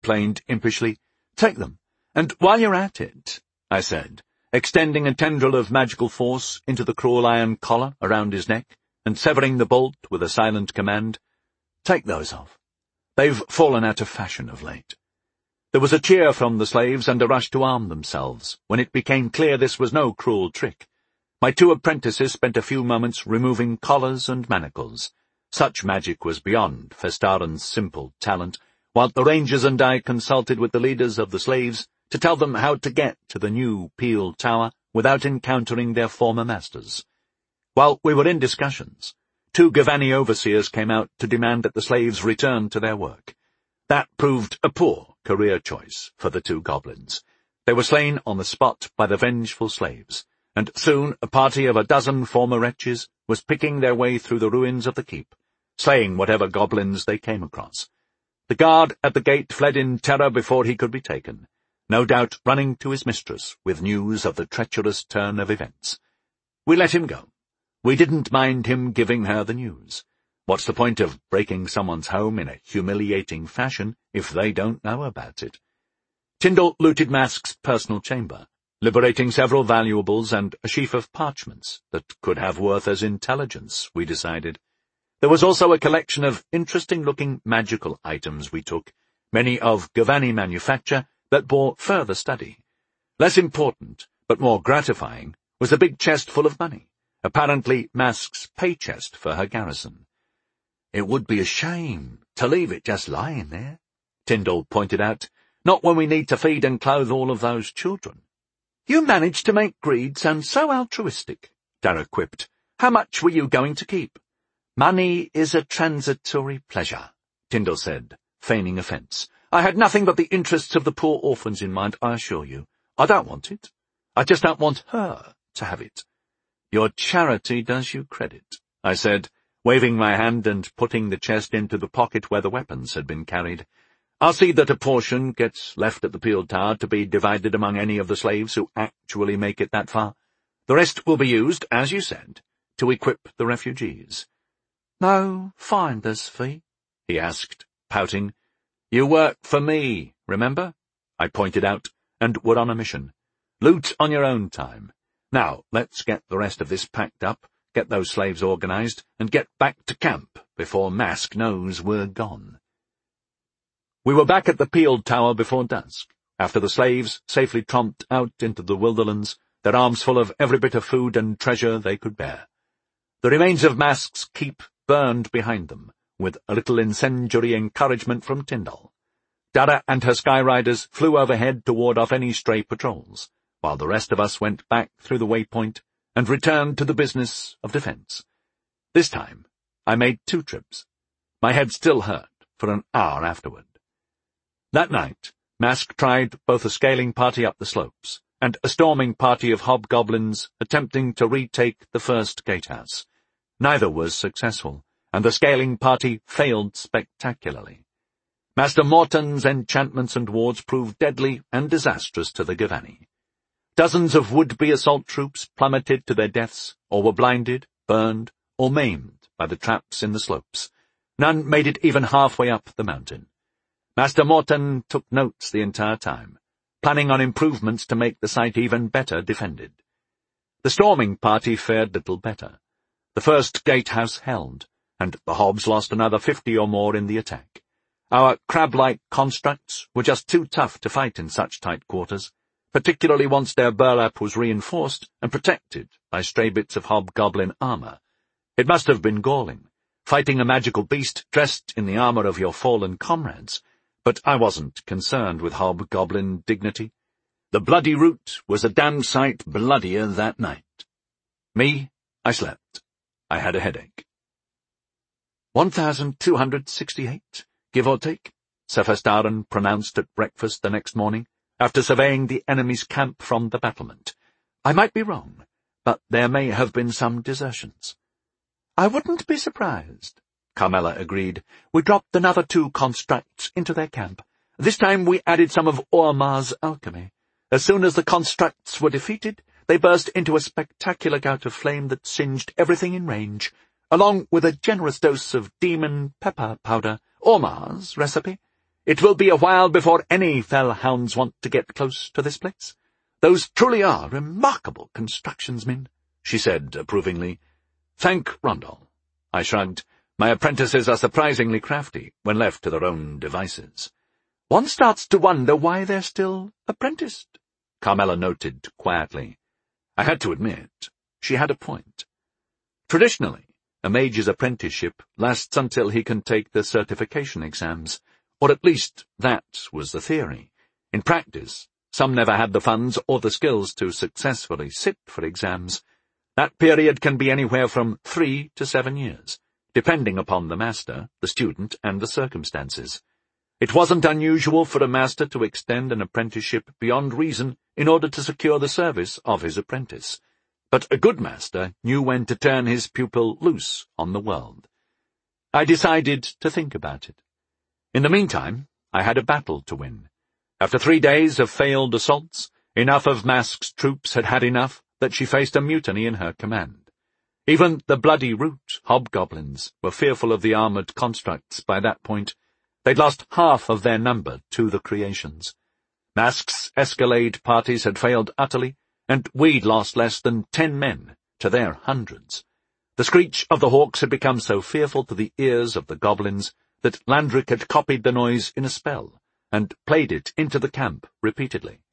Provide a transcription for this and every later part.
complained impishly. "Take them. And while you're at it," I said, extending a tendril of magical force into the cruel iron collar around his neck and severing the bolt with a silent command, "take those off. They've fallen out of fashion of late." There was a cheer from the slaves and a rush to arm themselves, when it became clear this was no cruel trick. My 2 apprentices spent a few moments removing collars and manacles. Such magic was beyond Festarin's simple talent, while the rangers and I consulted with the leaders of the slaves to tell them how to get to the new Peel Tower without encountering their former masters. While we were in discussions, 2 Gavani overseers came out to demand that the slaves return to their work. That proved a poor career choice for the 2 goblins. They were slain on the spot by the vengeful slaves, and soon a party of a dozen former wretches was picking their way through the ruins of the keep, slaying whatever goblins they came across. The guard at the gate fled in terror before he could be taken, no doubt running to his mistress with news of the treacherous turn of events. We let him go. We didn't mind him giving her the news. What's the point of breaking someone's home in a humiliating fashion if they don't know about it? Tyndall looted Mask's personal chamber, liberating several valuables and a sheaf of parchments that could have worth as intelligence, we decided. There was also a collection of interesting-looking magical items we took, many of Gavani manufacture, that bore further study. Less important, but more gratifying, was a big chest full of money, apparently Mask's pay chest for her garrison. "It would be a shame to leave it just lying there," Tyndall pointed out, "not when we need to feed and clothe all of those children." "You managed to make greed sound so altruistic," Dara quipped. "How much were you going to keep?" "Money is a transitory pleasure," Tyndall said, feigning offence. "I had nothing but the interests of the poor orphans in mind, I assure you. I don't want it. I just don't want her to have it." "Your charity does you credit," I said, waving my hand and putting the chest into the pocket where the weapons had been carried. "I'll see that a portion gets left at the Peel Tower to be divided among any of the slaves who actually make it that far. The rest will be used, as you said, to equip the refugees." "No finder's fee?" he asked, pouting. "You work for me, remember?" I pointed out, and we're on a mission. Loot on your own time. Now, let's get the rest of this packed up, get those slaves organized, and get back to camp before Mask knows we're gone. We were back at the Peel Tower before dusk, after the slaves safely tromped out into the Wilderlands, their arms full of every bit of food and treasure they could bear. The remains of Mask's keep burned behind them, with a little incendiary encouragement from Tyndall. Dara and her Skyriders flew overhead to ward off any stray patrols, while the rest of us went back through the waypoint and returned to the business of defence. This time, I made 2 trips. My head still hurt for an hour afterward. That night, Mask tried both a scaling party up the slopes and a storming party of hobgoblins attempting to retake the first gatehouse. Neither was successful, and the scaling party failed spectacularly. Master Morton's enchantments and wards proved deadly and disastrous to the Gavani. Dozens of would-be assault troops plummeted to their deaths, or were blinded, burned, or maimed by the traps in the slopes. None made it even halfway up the mountain. Master Morton took notes the entire time, planning on improvements to make the site even better defended. The storming party fared little better. The first gatehouse held, and the Hobbs lost another 50 or more in the attack. Our crab-like constructs were just too tough to fight in such tight quarters, particularly once their burlap was reinforced and protected by stray bits of hobgoblin armor. It must have been galling, fighting a magical beast dressed in the armor of your fallen comrades, but I wasn't concerned with hobgoblin dignity. The bloody root was a damn sight bloodier that night. Me, I slept. I had a headache. 1268, give or take, Sir Festarin pronounced at breakfast the next morning, after surveying the enemy's camp from the battlement. I might be wrong, but there may have been some desertions. I wouldn't be surprised, Carmela agreed. We dropped another 2 constructs into their camp. This time we added some of Ormar's alchemy. As soon as the constructs were defeated, they burst into a spectacular gout of flame that singed everything in range, along with a generous dose of demon pepper powder, Ormar's recipe. It will be a while before any fell hounds want to get close to this place. Those truly are remarkable constructions, Min," she said approvingly. "Thank Rondel." I shrugged. My apprentices are surprisingly crafty when left to their own devices. "One starts to wonder why they're still apprenticed," Carmela noted quietly. I had to admit, she had a point. Traditionally, a mage's apprenticeship lasts until he can take the certification exams, or at least that was the theory. In practice, some never had the funds or the skills to successfully sit for exams. That period can be anywhere from 3 to 7 years, depending upon the master, the student, and the circumstances. It wasn't unusual for a master to extend an apprenticeship beyond reason in order to secure the service of his apprentice. But a good master knew when to turn his pupil loose on the world. I decided to think about it. In the meantime, I had a battle to win. After 3 days of failed assaults, enough of Mask's troops had had enough that she faced a mutiny in her command. Even the bloody root hobgoblins were fearful of the armoured constructs by that point. They'd lost half of their number to the creations. Mask's escalade parties had failed utterly, and we'd lost less than 10 men to their hundreds. The screech of the hawks had become so fearful to the ears of the goblins that Landric had copied the noise in a spell and played it into the camp repeatedly.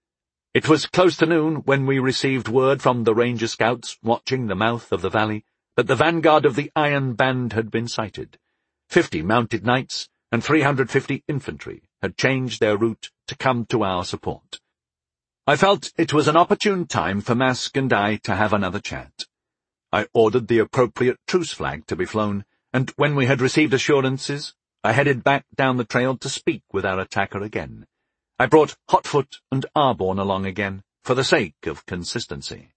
It was close to noon when we received word from the ranger scouts watching the mouth of the valley that the vanguard of the Iron Band had been sighted. 50 mounted knights and 350 infantry had changed their route to come to our support. I felt it was an opportune time for Mask and I to have another chat. I ordered the appropriate truce flag to be flown, and when we had received assurances, I headed back down the trail to speak with our attacker again. I brought Hotfoot and Arborn along again, for the sake of consistency.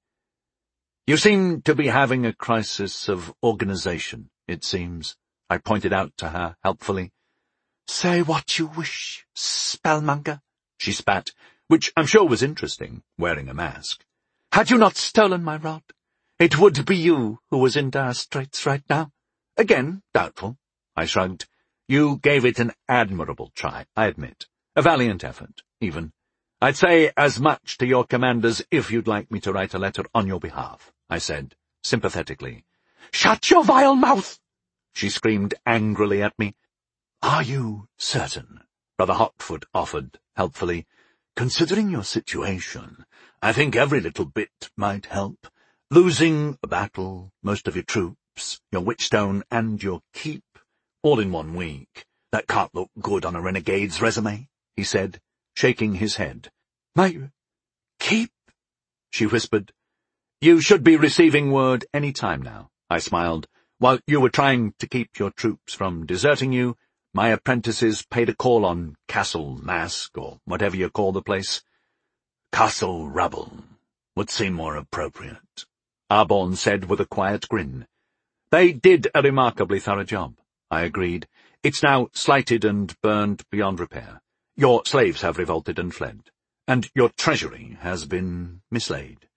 "You seem to be having a crisis of organization, it seems," I pointed out to her helpfully. "Say what you wish, spellmonger," she spat, which I'm sure was interesting, wearing a mask. "Had you not stolen my rod, it would be you who was in dire straits right now." "Again, doubtful," I shrugged. "You gave it an admirable try, I admit. A valiant effort, even. I'd say as much to your commanders if you'd like me to write a letter on your behalf," I said, sympathetically. "Shut your vile mouth!" she screamed angrily at me. "Are you certain?" Brother Hotfoot offered, helpfully. "Considering your situation, I think every little bit might help. Losing a battle, most of your troops, your witchstone, and your keep, all in 1 week. That can't look good on a renegade's resume," he said, shaking his head. "My keep?" she whispered. "You should be receiving word any time now," I smiled. "While you were trying to keep your troops from deserting you, my apprentices paid a call on Castle Mask, or whatever you call the place." "Castle Rubble would seem more appropriate," Arborn said with a quiet grin. "They did a remarkably thorough job," I agreed. "It's now slighted and burned beyond repair. Your slaves have revolted and fled, and your treasury has been mislaid."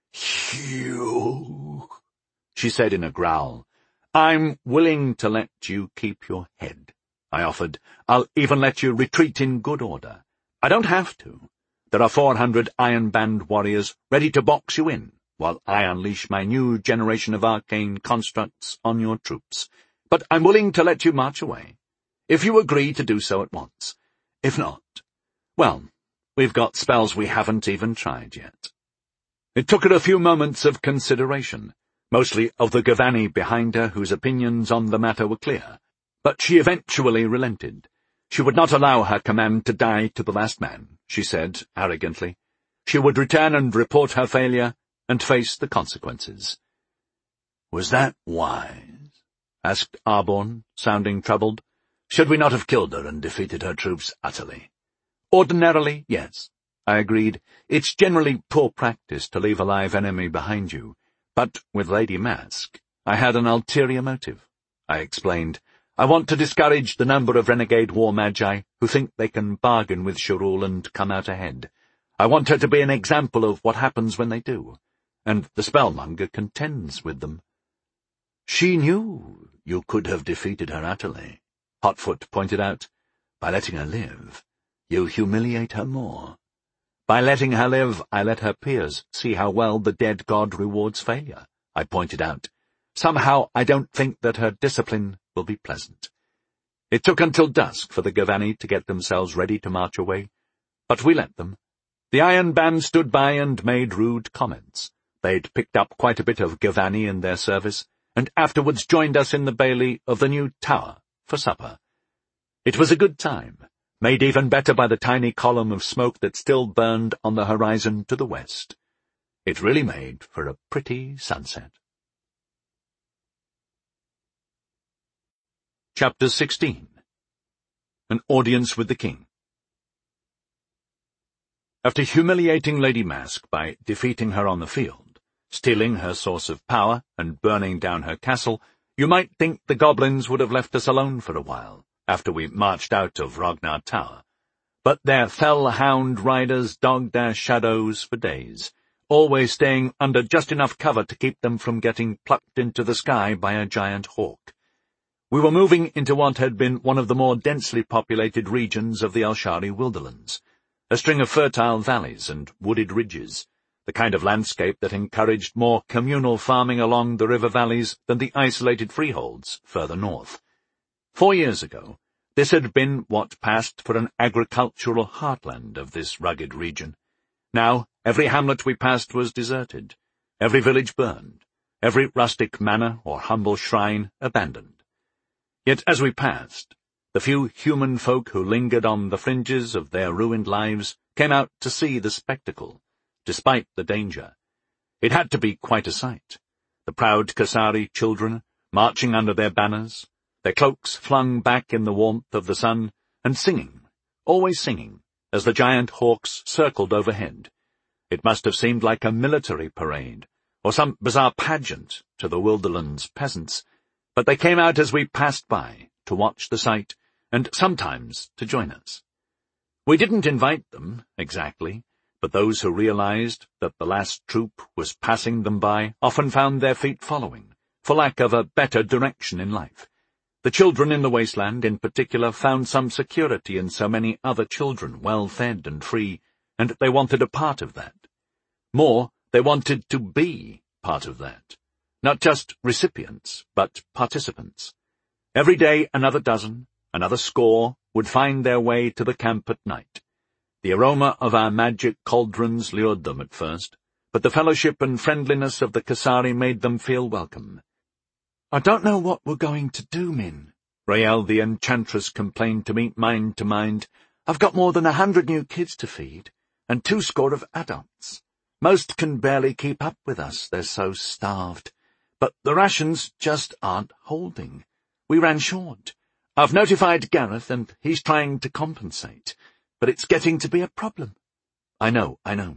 "Phew," she said in a growl. "I'm willing to let you keep your head," I offered. "I'll even let you retreat in good order. I don't have to. There are 400 Iron Band warriors ready to box you in, while I unleash my new generation of arcane constructs on your troops. But I'm willing to let you march away, if you agree to do so at once. If not, well, we've got spells we haven't even tried yet." It took her a few moments of consideration, mostly of the Gavani behind her whose opinions on the matter were clear, but she eventually relented. She would not allow her command to die to the last man, she said arrogantly. She would return and report her failure and face the consequences. "Was that wise?" asked Arborn, sounding troubled. "Should we not have killed her and defeated her troops utterly?" "Ordinarily, yes," I agreed. "It's generally poor practice to leave a live enemy behind you. But with Lady Mask, I had an ulterior motive," I explained. "I want to discourage the number of renegade war magi who think they can bargain with Shirul and come out ahead. I want her to be an example of what happens when they do, and the spellmonger contends with them." "She knew you could have defeated her utterly," Hotfoot pointed out. By letting her live, you humiliate her more. By letting her live, I let her peers see how well the dead god rewards failure, I pointed out. Somehow I don't think that her discipline will be pleasant. It took until dusk for the Gavani to get themselves ready to march away, but we let them. The Iron Band stood by and made rude comments. They'd picked up quite a bit of Gavani in their service, and afterwards joined us in the bailey of the new tower for supper. It was a good time, made even better by the tiny column of smoke that still burned on the horizon to the west. It really made for a pretty sunset. Chapter 16. An Audience with the King. After humiliating Lady Mask by defeating her on the field, stealing her source of power, and burning down her castle, you might think the goblins would have left us alone for a while, after we marched out of Ragnar Tower. But their fell-hound riders dogged our shadows for days, always staying under just enough cover to keep them from getting plucked into the sky by a giant hawk. We were moving into what had been one of the more densely populated regions of the Alshari Wilderlands, a string of fertile valleys and wooded ridges, the kind of landscape that encouraged more communal farming along the river valleys than the isolated freeholds further north. 4 years ago, this had been what passed for an agricultural heartland of this rugged region. Now, every hamlet we passed was deserted, every village burned, every rustic manor or humble shrine abandoned. Yet as we passed, the few human folk who lingered on the fringes of their ruined lives came out to see the spectacle, despite the danger. It had to be quite a sight. The proud Kasari children, marching under their banners, their cloaks flung back in the warmth of the sun, and singing, always singing, as the giant hawks circled overhead. It must have seemed like a military parade, or some bizarre pageant to the Wilderlands peasants, but they came out as we passed by, to watch the sight, and sometimes to join us. We didn't invite them, exactly, but those who realized that the last troop was passing them by often found their feet following, for lack of a better direction in life. The children in the wasteland, in particular, found some security in so many other children, well-fed and free, and they wanted a part of that. More, they wanted to be part of that. Not just recipients, but participants. Every day another dozen, another score, would find their way to the camp at night. The aroma of our magic cauldrons lured them at first, but the fellowship and friendliness of the Kasari made them feel welcome. "I don't know what we're going to do, Min," Rael the enchantress complained to me mind to mind. "I've got more than 100 new kids to feed, and 2 score of adults. Most can barely keep up with us, they're so starved. But the rations just aren't holding. We ran short. I've notified Gareth, and he's trying to compensate, but it's getting to be a problem." I know,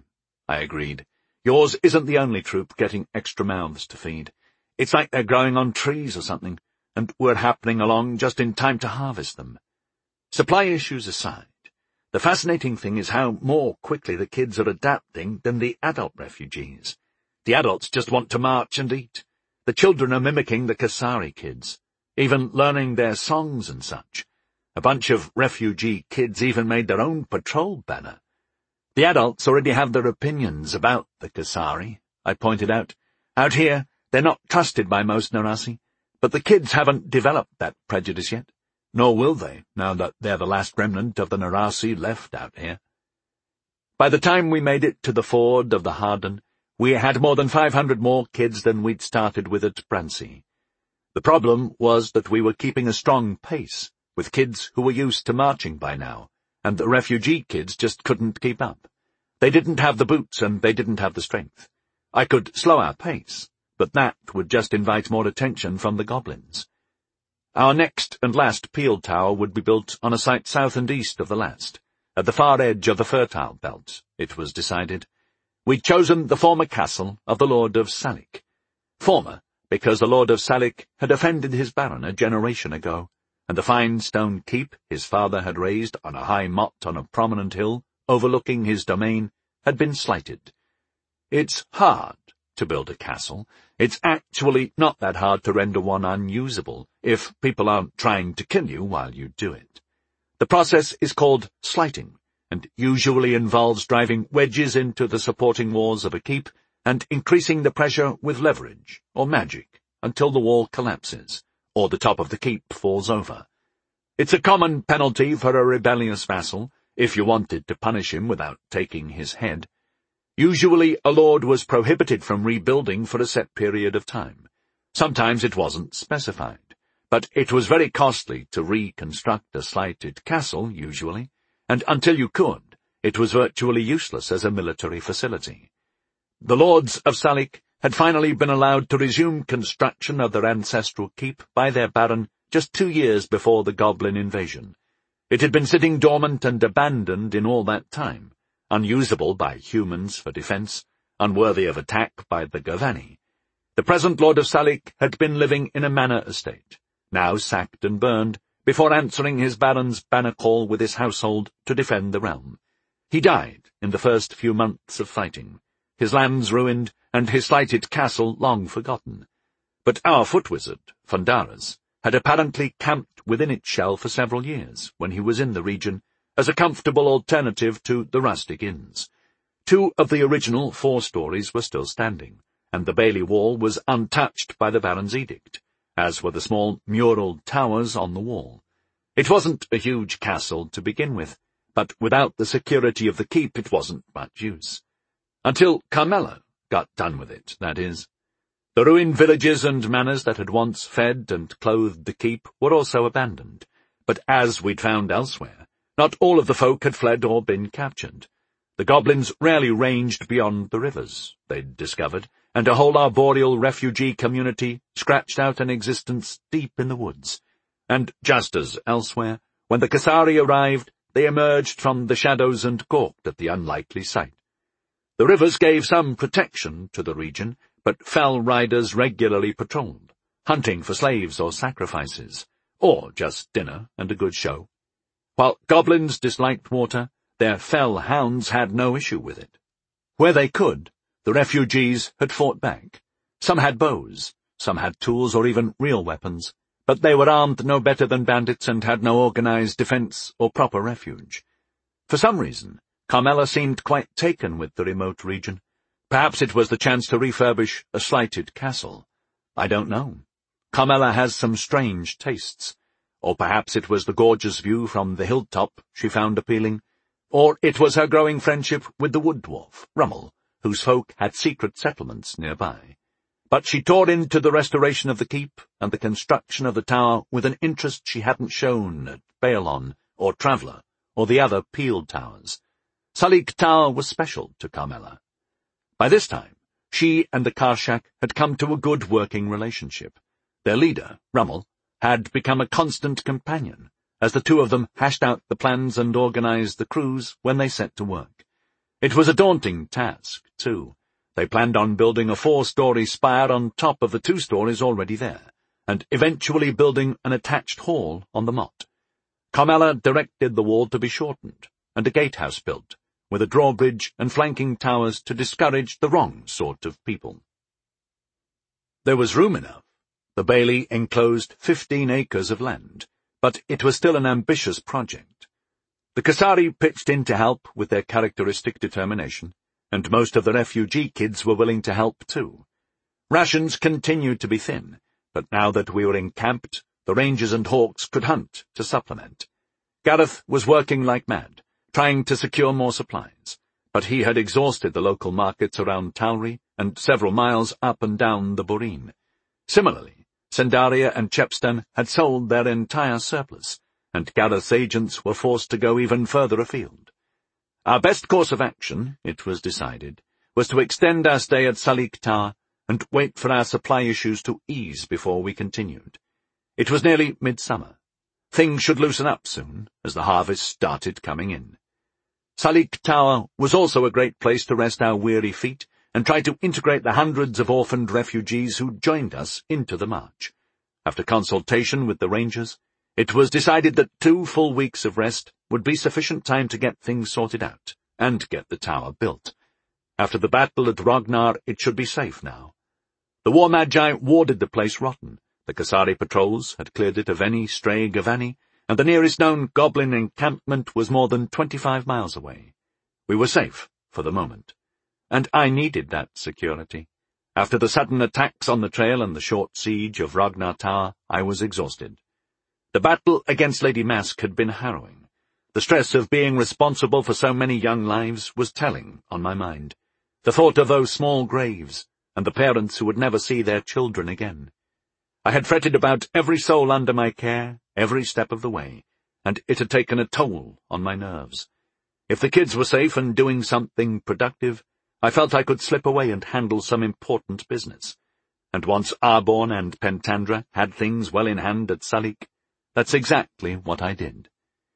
I agreed. "Yours isn't the only troop getting extra mouths to feed. It's like they're growing on trees or something, and we're happening along just in time to harvest them." Supply issues aside, the fascinating thing is how more quickly the kids are adapting than the adult refugees. The adults just want to march and eat. The children are mimicking the Kasari kids, even learning their songs and such. A bunch of refugee kids even made their own patrol banner. The adults already have their opinions about the Kasari, I pointed out. Out here, they're not trusted by most Narasi, but the kids haven't developed that prejudice yet, nor will they, now that they're the last remnant of the Narasi left out here. By the time we made it to the ford of the Harden, we had more than 500 more kids than we'd started with at Bransea. The problem was that we were keeping a strong pace, with kids who were used to marching by now, and the refugee kids just couldn't keep up. They didn't have the boots and they didn't have the strength. I could slow our pace, but that would just invite more attention from the goblins. Our next and last peel tower would be built on a site south and east of the last, at the far edge of the fertile belt, it was decided. We'd chosen the former castle of the Lord of Salik. Former, because the Lord of Salik had offended his baron a generation ago, and the fine stone keep his father had raised on a high motte on a prominent hill overlooking his domain had been slighted. It's hard to build a castle. It's actually not that hard to render one unusable, if people aren't trying to kill you while you do it. The process is called slighting, and usually involves driving wedges into the supporting walls of a keep and increasing the pressure with leverage or magic until the wall collapses, or the top of the keep falls over. It's a common penalty for a rebellious vassal, if you wanted to punish him without taking his head. Usually a lord was prohibited from rebuilding for a set period of time. Sometimes it wasn't specified, but it was very costly to reconstruct a slighted castle, usually, and until you could, it was virtually useless as a military facility. The lords of Salik had finally been allowed to resume construction of their ancestral keep by their baron just 2 years before the goblin invasion. It had been sitting dormant and abandoned in all that time, unusable by humans for defense, unworthy of attack by the Gavani. The present Lord of Salik had been living in a manor estate, now sacked and burned, before answering his baron's banner call with his household to defend the realm. He died in the first few months of fighting, his lands ruined, and his slighted castle long forgotten. But our foot-wizard, Fundaras, had apparently camped within its shell for several years, when he was in the region, as a comfortable alternative to the rustic inns. 2 of the original 4 stories were still standing, and the Bailey wall was untouched by the baron's edict, as were the small mural towers on the wall. It wasn't a huge castle to begin with, but without the security of the keep it wasn't much use. Until Carmela got done with it, that is. The ruined villages and manors that had once fed and clothed the keep were also abandoned, but as we'd found elsewhere, not all of the folk had fled or been captured. The goblins rarely ranged beyond the rivers, they'd discovered, and a whole arboreal refugee community scratched out an existence deep in the woods. And just as elsewhere, when the Kasari arrived, they emerged from the shadows and gawked at the unlikely sight. The rivers gave some protection to the region, but fell riders regularly patrolled, hunting for slaves or sacrifices, or just dinner and a good show. While goblins disliked water, their fell hounds had no issue with it. Where they could, the refugees had fought back. Some had bows, some had tools or even real weapons, but they were armed no better than bandits and had no organized defense or proper refuge. For some reason, Carmela seemed quite taken with the remote region. Perhaps it was the chance to refurbish a slighted castle. I don't know. Carmela has some strange tastes. Or perhaps it was the gorgeous view from the hilltop she found appealing. Or it was her growing friendship with the wood dwarf, Rummel, whose folk had secret settlements nearby. But she tore into the restoration of the keep and the construction of the tower with an interest she hadn't shown at Baelon or Traveller or the other peeled towers. Salik Tower was special to Carmela. By this time, she and the Karshak had come to a good working relationship. Their leader, Rummel, had become a constant companion, as the 2 of them hashed out the plans and organized the crews when they set to work. It was a daunting task, too. They planned on building a 4-story spire on top of the 2 stories already there, and eventually building an attached hall on the motte. Carmela directed the wall to be shortened, and a gatehouse built, with a drawbridge and flanking towers to discourage the wrong sort of people. There was room enough. The Bailey enclosed 15 acres of land, but it was still an ambitious project. The Kasari pitched in to help with their characteristic determination, and most of the refugee kids were willing to help too. Rations continued to be thin, but now that we were encamped, the rangers and hawks could hunt to supplement. Gareth was working like mad, trying to secure more supplies, but he had exhausted the local markets around Talry and several miles up and down the Boreen. Similarly, Sendaria and Chepston had sold their entire surplus, and Gareth's agents were forced to go even further afield. Our best course of action, it was decided, was to extend our stay at Salik Tower and wait for our supply issues to ease before we continued. It was nearly midsummer. Things should loosen up soon, as the harvest started coming in. Salik Tower was also a great place to rest our weary feet and try to integrate the hundreds of orphaned refugees who joined us into the march. After consultation with the rangers, it was decided that 2 full weeks of rest would be sufficient time to get things sorted out and get the tower built. After the battle at Rognar, it should be safe now. The war magi warded the place rotten. The Kasari patrols had cleared it of any stray Gavani, and the nearest known goblin encampment was more than 25 miles away. We were safe, for the moment, and I needed that security. After the sudden attacks on the trail and the short siege of Ragnar Tower, I was exhausted. The battle against Lady Mask had been harrowing. The stress of being responsible for so many young lives was telling on my mind. The thought of those small graves, and the parents who would never see their children again. I had fretted about every soul under my care, every step of the way, and it had taken a toll on my nerves. If the kids were safe and doing something productive, I felt I could slip away and handle some important business. And once Arborn and Pentandra had things well in hand at Salik, that's exactly what I did.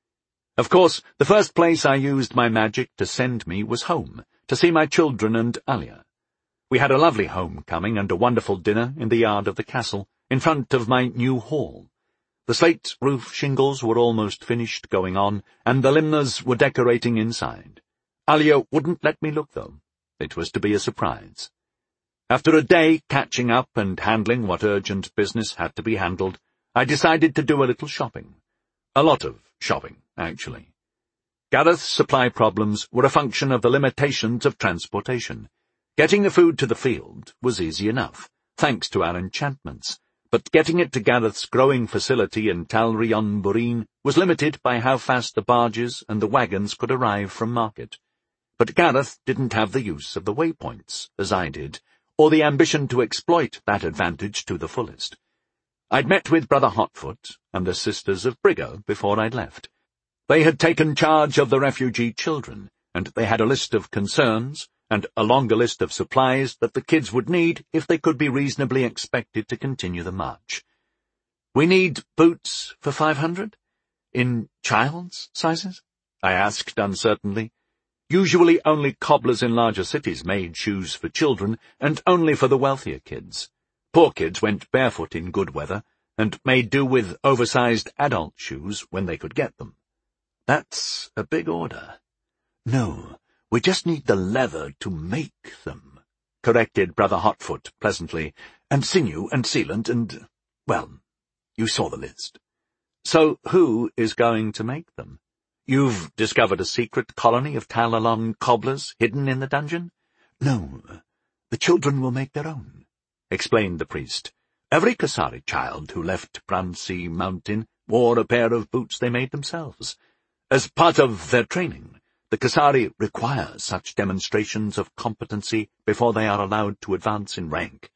Of course, the first place I used my magic to send me was home, to see my children and Alia. We had a lovely homecoming and a wonderful dinner in the yard of the castle, in front of my new hall. The slate roof shingles were almost finished going on, and the limners were decorating inside. Alia wouldn't let me look, though. It was to be a surprise. After a day catching up and handling what urgent business had to be handled, I decided to do a little shopping. A lot of shopping, actually. Gareth's supply problems were a function of the limitations of transportation. Getting the food to the field was easy enough, thanks to our enchantments, but getting it to Gareth's growing facility in Talryon-Bureen was limited by how fast the barges and the wagons could arrive from market. But Gareth didn't have the use of the waypoints, as I did, or the ambition to exploit that advantage to the fullest. I'd met with Brother Hotfoot and the Sisters of Briggo before I'd left. They had taken charge of the refugee children, and they had a list of concerns, and a longer list of supplies that the kids would need if they could be reasonably expected to continue the march. "We need boots for 500? In child's sizes?" I asked uncertainly. Usually only cobblers in larger cities made shoes for children, and only for the wealthier kids. Poor kids went barefoot in good weather, and made do with oversized adult shoes when they could get them. "That's a big order." "No, we just need the leather to make them," corrected Brother Hotfoot pleasantly, "and sinew and sealant and, well, you saw the list." "So who is going to make them? You've discovered a secret colony of Talalon cobblers hidden in the dungeon?" "No, the children will make their own," explained the priest. "Every Kasari child who left Bransea Mountain wore a pair of boots they made themselves. As part of their training, the Kasari require such demonstrations of competency before they are allowed to advance in rank."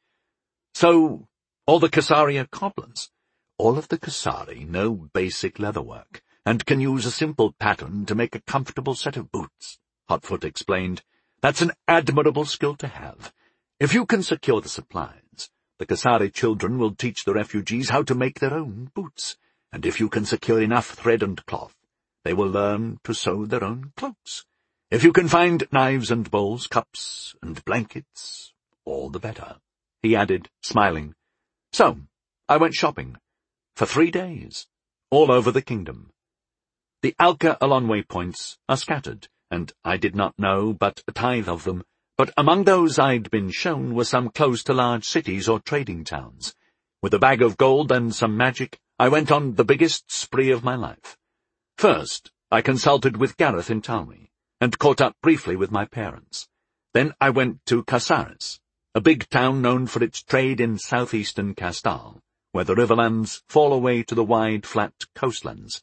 "So, all the Kasari are cobblers?" "All of the Kasari know basic leatherwork, and can use a simple pattern to make a comfortable set of boots," Hotfoot explained. "That's an admirable skill to have. If you can secure the supplies, the Kasari children will teach the refugees how to make their own boots, and if you can secure enough thread and cloth, they will learn to sew their own cloaks. If you can find knives and bowls, cups and blankets, all the better," he added, smiling. So, I went shopping. For 3 days, all over the kingdom. The Alka Alon waypoints are scattered, and I did not know but a tithe of them, but among those I'd been shown were some close to large cities or trading towns. With a bag of gold and some magic, I went on the biggest spree of my life. First, I consulted with Gareth in Talry, and caught up briefly with my parents. Then I went to Casares, a big town known for its trade in southeastern Castal, where the riverlands fall away to the wide, flat coastlands.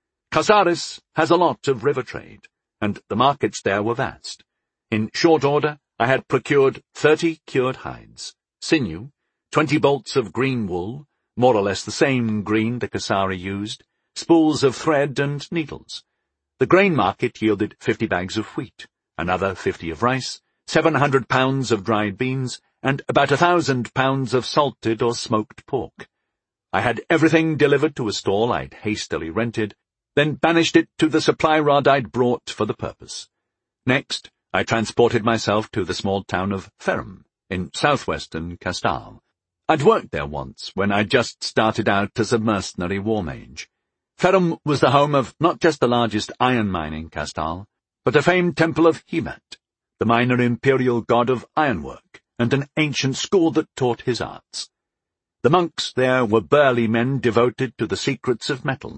Casares has a lot of river trade, and the markets there were vast. In short order, I had procured 30 cured hides, sinew, 20 bolts of green wool, more or less the same green the Kasari used, spools of thread and needles. The grain market yielded 50 bags of wheat, another 50 of rice, 700 pounds of dried beans, and about 1,000 pounds of salted or smoked pork. I had everything delivered to a stall I'd hastily rented, then banished it to the supply rod I'd brought for the purpose. Next, I transported myself to the small town of Ferrum, in southwestern Castal. I'd worked there once, when I'd just started out as a mercenary war mage. Ferrum was the home of not just the largest iron mine in Castal, but a famed temple of Hemat, the minor imperial god of ironwork, and an ancient school that taught his arts. The monks there were burly men devoted to the secrets of metals,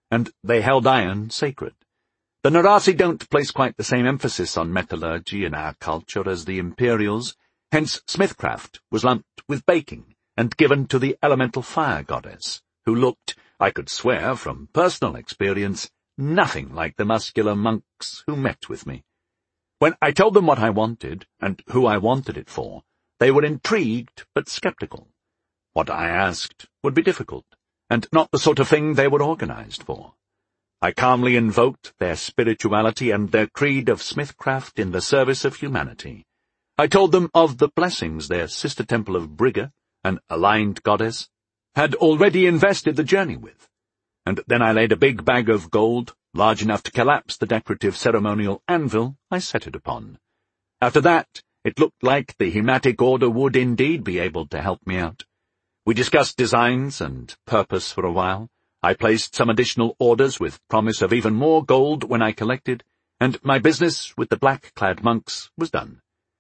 and they held iron sacred. The Narasi don't place quite the same emphasis on metallurgy in our culture as the Imperials, hence smithcraft was lumped with baking and given to the elemental fire goddess, who looked, I could swear from personal experience, nothing like the muscular monks who met with me. When I told them what I wanted, and who I wanted it for, they were intrigued but sceptical. What I asked would be difficult, and not the sort of thing they were organized for. I calmly invoked their spirituality and their creed of smithcraft in the service of humanity. I told them of the blessings their sister temple of Brigga, an aligned goddess, had already invested the journey with, and then I laid a big bag of gold, large enough to collapse the decorative ceremonial anvil I set it upon. After that, it looked like the Hematic Order would indeed be able to help me out. We discussed designs and purpose for a while. I placed some additional orders with promise of even more gold when I collected, and my business with the black-clad monks was done.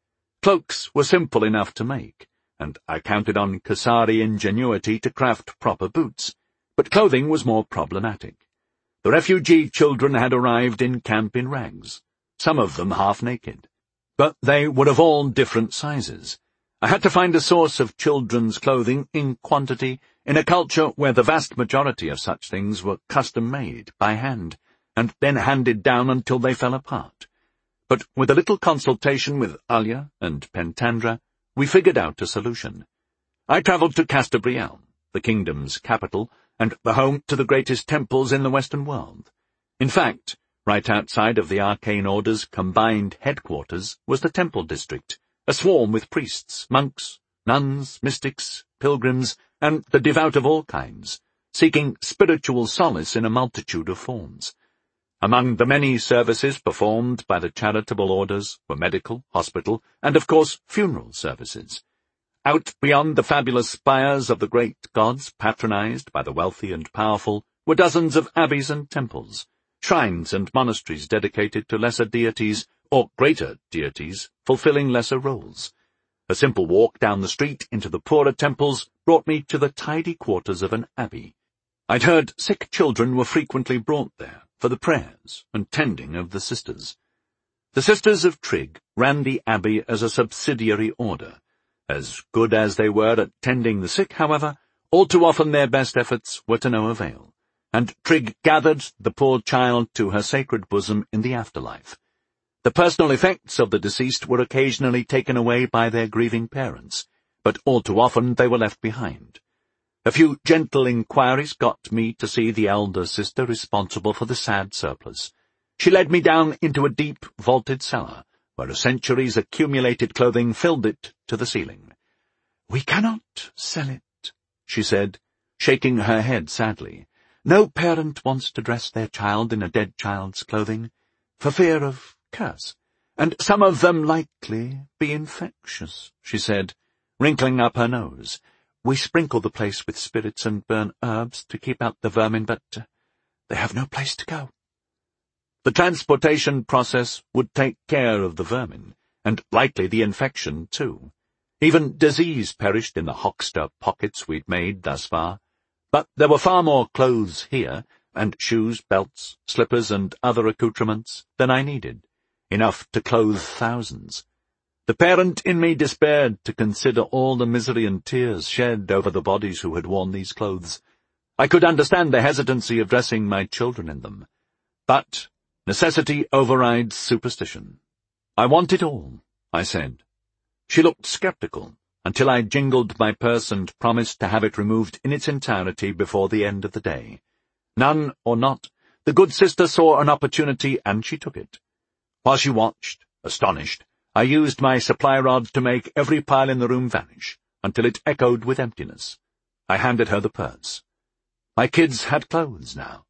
Cloaks were simple enough to make, and I counted on Kasari ingenuity to craft proper boots, but clothing was more problematic. The refugee children had arrived in camp in rags, some of them half-naked, but they were of all different sizes. I had to find a source of children's clothing in quantity in a culture where the vast majority of such things were custom-made by hand, and then handed down until they fell apart. But with a little consultation with Alia and Pentandra, we figured out a solution. I travelled to Castabriel, the kingdom's capital, and the home to the greatest temples in the Western world. In fact, right outside of the Arcane Order's combined headquarters was the Temple District, a swarm with priests, monks, nuns, mystics, pilgrims, and the devout of all kinds, seeking spiritual solace in a multitude of forms. Among the many services performed by the charitable orders were medical, hospital, and of course funeral services. Out beyond the fabulous spires of the great gods patronized by the wealthy and powerful were dozens of abbeys and temples, shrines and monasteries dedicated to lesser deities or greater deities fulfilling lesser roles. A simple walk down the street into the poorer temples brought me to the tidy quarters of an abbey. I'd heard sick children were frequently brought there for the prayers and tending of the sisters. The Sisters of Trig ran the abbey as a subsidiary order. As good as they were at tending the sick, however, all too often their best efforts were to no avail, and Trig gathered the poor child to her sacred bosom in the afterlife. The personal effects of the deceased were occasionally taken away by their grieving parents, but all too often they were left behind. A few gentle inquiries got me to see the elder sister responsible for the sad surplus. She led me down into a deep, vaulted cellar, where a century's accumulated clothing filled it to the ceiling. "We cannot sell it," she said, shaking her head sadly. "No parent wants to dress their child in a dead child's clothing, for fear of curse, and some of them likely be infectious," she said, wrinkling up her nose. "We sprinkle the place with spirits and burn herbs to keep out the vermin, but they have no place to go." The transportation process would take care of the vermin, and likely the infection, too. Even disease perished in the huckster pockets we'd made thus far. But there were far more clothes here, and shoes, belts, slippers, and other accoutrements than I needed, enough to clothe thousands. The parent in me despaired to consider all the misery and tears shed over the bodies who had worn these clothes. I could understand the hesitancy of dressing my children in them. But necessity overrides superstition. "I want it all," I said. She looked skeptical, until I jingled my purse and promised to have it removed in its entirety before the end of the day. None or not, the good sister saw an opportunity, and she took it. While she watched, astonished, I used my supply rod to make every pile in the room vanish, until it echoed with emptiness. I handed her the purse. My kids had clothes now.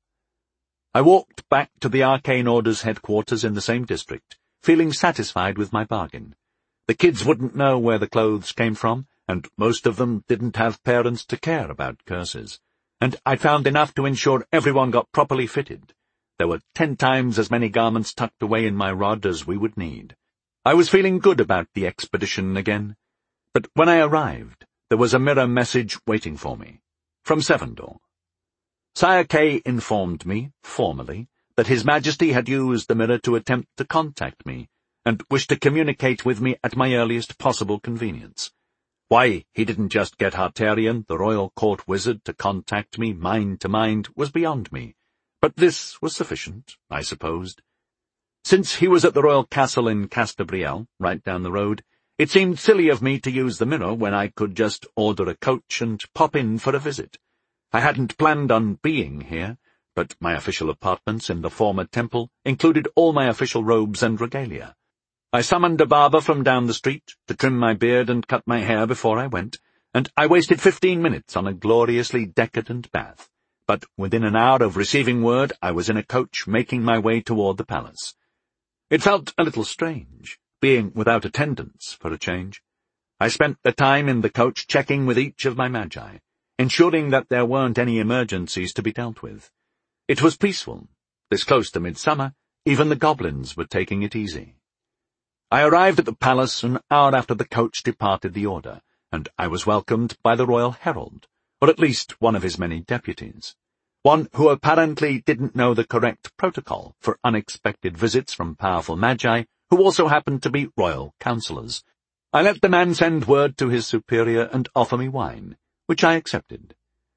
I walked back to the Arcane Order's headquarters in the same district, feeling satisfied with my bargain. The kids wouldn't know where the clothes came from, and most of them didn't have parents to care about curses, and I found enough to ensure everyone got properly fitted. There were 10 times as many garments tucked away in my rod as we would need. I was feeling good about the expedition again, but when I arrived, there was a mirror message waiting for me, from Sevendor. Sire Kay informed me, formally, that His Majesty had used the mirror to attempt to contact me, and wished to communicate with me at my earliest possible convenience. Why he didn't just get Hartarion, the royal court wizard, to contact me mind to mind was beyond me, but this was sufficient, I supposed. Since he was at the royal castle in Castabriel, right down the road, it seemed silly of me to use the mirror when I could just order a coach and pop in for a visit. I hadn't planned on being here, but my official apartments in the former temple included all my official robes and regalia. I summoned a barber from down the street to trim my beard and cut my hair before I went, and I wasted 15 minutes on a gloriously decadent bath. But within an hour of receiving word, I was in a coach making my way toward the palace. It felt a little strange, being without attendants for a change. I spent the time in the coach checking with each of my magi, ensuring that there weren't any emergencies to be dealt with. It was peaceful. This close to midsummer, even the goblins were taking it easy. I arrived at the palace an hour after the coach departed the order, and I was welcomed by the royal herald, or at least one of his many deputies, one who apparently didn't know the correct protocol for unexpected visits from powerful magi, who also happened to be royal councillors. I let the man send word to his superior and offer me wine, which I accepted.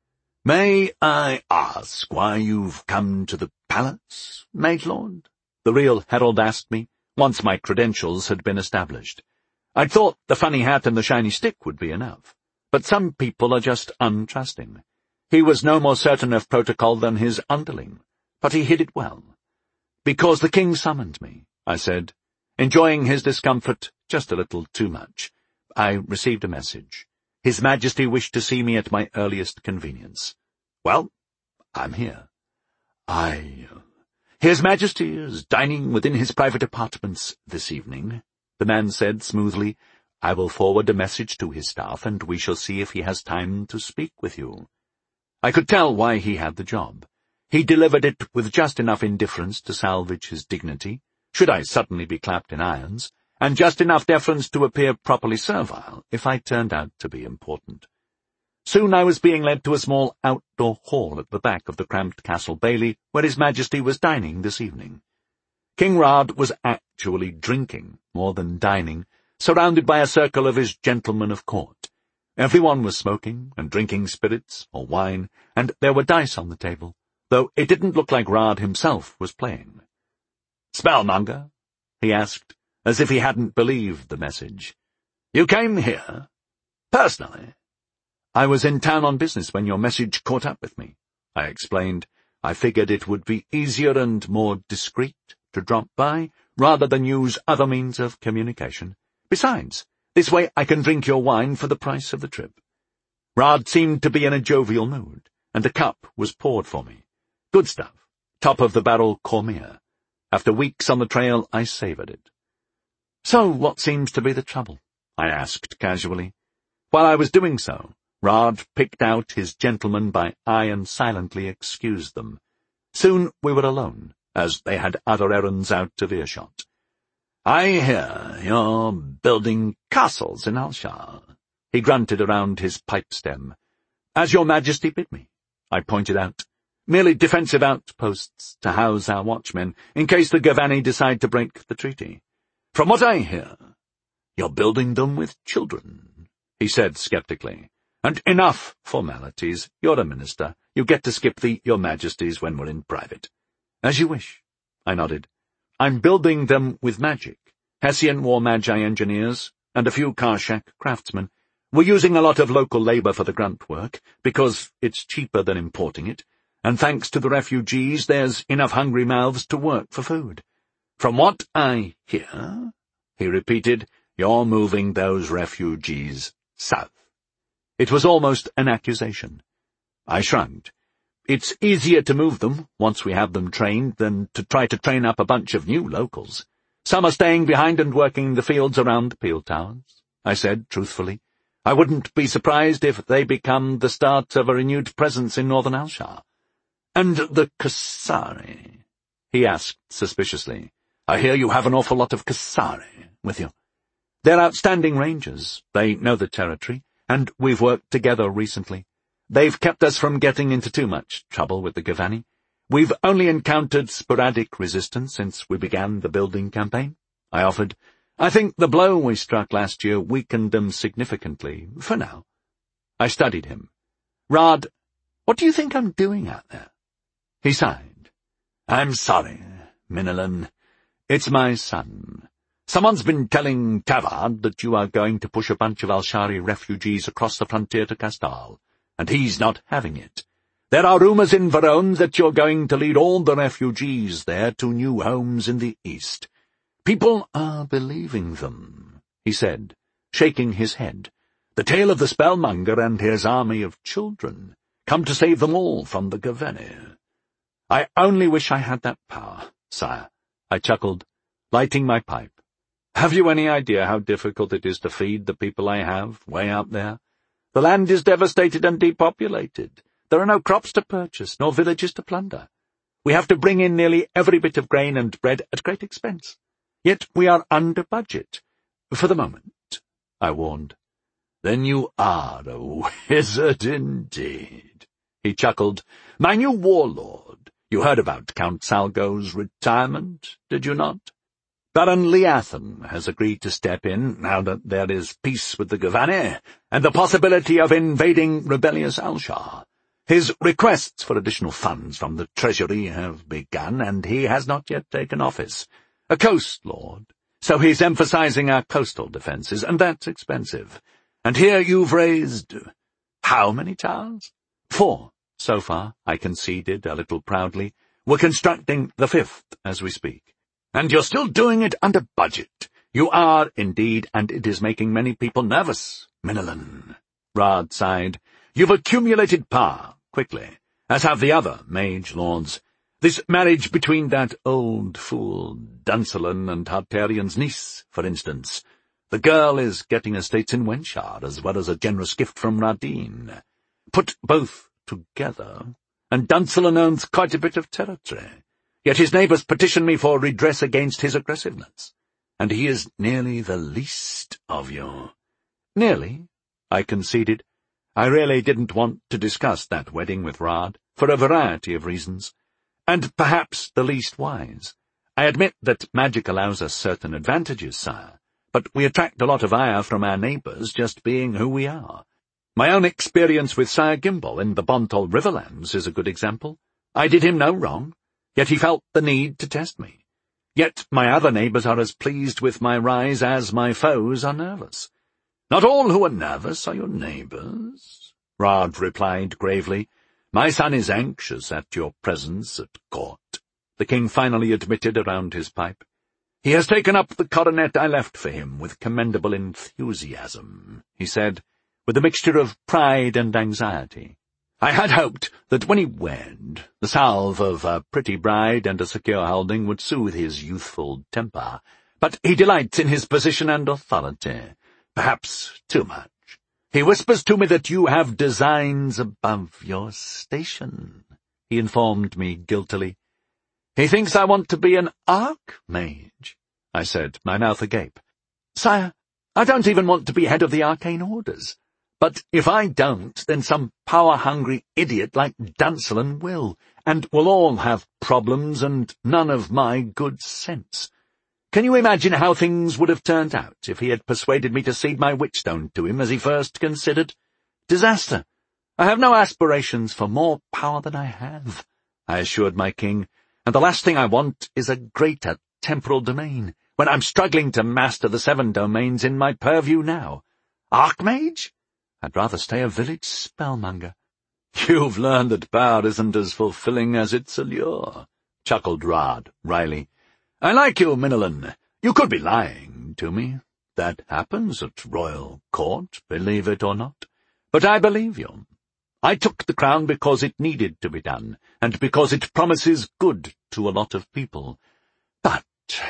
"May I ask why you've come to the palace, Magelord?" the real herald asked me, once my credentials had been established. I'd thought the funny hat and the shiny stick would be enough, but some people are just untrusting. He was no more certain of protocol than his underling, but he hid it well. "Because the king summoned me," I said, enjoying his discomfort just a little too much. "I received a message. His Majesty wished to see me at my earliest convenience. Well, I'm here. His Majesty is dining within his private apartments this evening," the man said smoothly. "I will forward a message to his staff, and we shall see if he has time to speak with you." I could tell why he had the job. He delivered it with just enough indifference to salvage his dignity, should I suddenly be clapped in irons, and just enough deference to appear properly servile if I turned out to be important. Soon I was being led to a small outdoor hall at the back of the cramped Castle Bailey, where His Majesty was dining this evening. King Rard was actually drinking, more than dining, surrounded by a circle of his gentlemen of court. Everyone was smoking and drinking spirits or wine, and there were dice on the table, though it didn't look like Rard himself was playing. "Spellmonger?" he asked, as if he hadn't believed the message. "You came here? Personally?" "I was in town on business when your message caught up with me," I explained. "I figured it would be easier and more discreet to drop by, rather than use other means of communication. Besides, this way I can drink your wine for the price of the trip." Rard seemed to be in a jovial mood, and a cup was poured for me. Good stuff, top-of-the-barrel Cormier. After weeks on the trail, I savoured it. "So what seems to be the trouble?" I asked casually. While I was doing so, Rard picked out his gentlemen by eye and silently excused them. Soon we were alone, as they had other errands out of earshot. "I hear you're building castles in Alshar," he grunted around his pipe stem. "As your Majesty bid me," I pointed out. "Merely defensive outposts to house our watchmen, in case the Gavani decide to break the treaty. From what I hear, you're building them with children," he said skeptically. "And enough formalities. You're a minister. You get to skip the Your Majesties when we're in private." "As you wish," I nodded. "I'm building them with magic. Hessian war magi engineers, and a few Karshak craftsmen. We're using a lot of local labor for the grunt work, because it's cheaper than importing it, and thanks to the refugees there's enough hungry mouths to work for food. From what I hear," he repeated, "you're moving those refugees south." It was almost an accusation. I shrugged. "It's easier to move them, once we have them trained, than to try to train up a bunch of new locals. Some are staying behind and working the fields around the peel towers," I said truthfully. "I wouldn't be surprised if they become the start of a renewed presence in northern Alshar." "And the Kasari?" he asked suspiciously. "I hear you have an awful lot of Kasari with you." "They're outstanding rangers. They know the territory, and we've worked together recently. They've kept us from getting into too much trouble with the Gavani. We've only encountered sporadic resistance since we began the building campaign, I offered. I think the blow we struck last year weakened them significantly, for now. I studied him. Rod, what do you think I'm doing out there? He sighed. I'm sorry, Minilin. It's my son. Someone's been telling Tavard that you are going to push a bunch of Alshari refugees across the frontier to Castal, and he's not having it. There are rumours in Verone that you're going to lead all the refugees there to new homes in the east. People are believing them, he said, shaking his head. The tale of the spellmonger and his army of children, come to save them all from the Gaveni. I only wish I had that power, sire, I chuckled, lighting my pipe. Have you any idea how difficult it is to feed the people I have, way out there? The land is devastated and depopulated. There are no crops to purchase, nor villages to plunder. We have to bring in nearly every bit of grain and bread at great expense. Yet we are under budget. For the moment, I warned. Then you are a wizard indeed, he chuckled. My new warlord. You heard about Count Salgo's retirement, did you not? Baron Leathan has agreed to step in now that there is peace with the Gavani and the possibility of invading rebellious Alshar. His requests for additional funds from the treasury have begun, and he has not yet taken office. A coast lord, so he's emphasizing our coastal defences, and that's expensive. And here you've raised how many towers? 4, so far, I conceded a little proudly. We're constructing the 5th as we speak. And you're still doing it under budget. You are, indeed, and it is making many people nervous, Minilin. Rod sighed. You've accumulated power, quickly, as have the other mage lords. This marriage between that old fool Duncelin and Harterian's niece, for instance. The girl is getting estates in Wenchar, as well as a generous gift from Radin. Put both together, and Duncelin owns quite a bit of territory. Yet his neighbours petition me for redress against his aggressiveness, and he is nearly the least of you. Nearly, I conceded. I really didn't want to discuss that wedding with Rod, for a variety of reasons, and perhaps the least wise. I admit that magic allows us certain advantages, sire, but we attract a lot of ire from our neighbours just being who we are. My own experience with Sire Gimbal in the Bontol Riverlands is a good example. I did him no wrong, yet he felt the need to test me. Yet my other neighbours are as pleased with my rise as my foes are nervous. Not all who are nervous are your neighbours, Rod replied gravely. My son is anxious at your presence at court, the king finally admitted around his pipe. He has taken up the coronet I left for him with commendable enthusiasm, he said, with a mixture of pride and anxiety. I had hoped that when he wed, the salve of a pretty bride and a secure holding would soothe his youthful temper, but he delights in his position and authority, perhaps too much. He whispers to me that you have designs above your station, he informed me guiltily. He thinks I want to be an archmage, I said, my mouth agape. Sire, I don't even want to be head of the arcane orders. But if I don't, then some power-hungry idiot like Duncelin will, and we'll all have problems and none of my good sense. Can you imagine how things would have turned out if he had persuaded me to cede my witchstone to him as he first considered? Disaster. I have no aspirations for more power than I have, I assured my king, and the last thing I want is a greater temporal domain, when I'm struggling to master the 7 domains in my purview now. Archmage? I'd rather stay a village spellmonger. You've learned that power isn't as fulfilling as its allure, chuckled Rod wryly. I like you, Minilin. You could be lying to me. That happens at royal court, believe it or not. But I believe you. I took the crown because it needed to be done, and because it promises good to a lot of people. But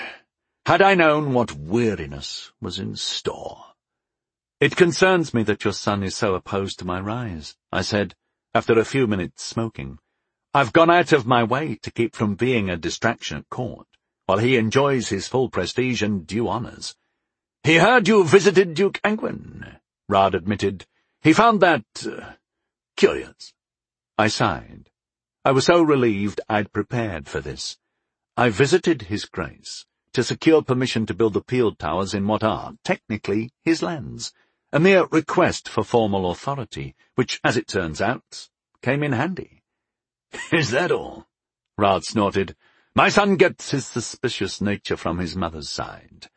had I known what weariness was in store— It concerns me that your son is so opposed to my rise, I said, after a few minutes smoking. I've gone out of my way to keep from being a distraction at court, while he enjoys his full prestige and due honours. He heard you visited Duke Angwin, Rod admitted. He found that Curious. I sighed. I was so relieved I'd prepared for this. I visited His Grace to secure permission to build the peel towers in what are, technically, his lands, a mere request for formal authority, which, as it turns out, came in handy. "Is that all?" Rard snorted. "My son gets his suspicious nature from his mother's side.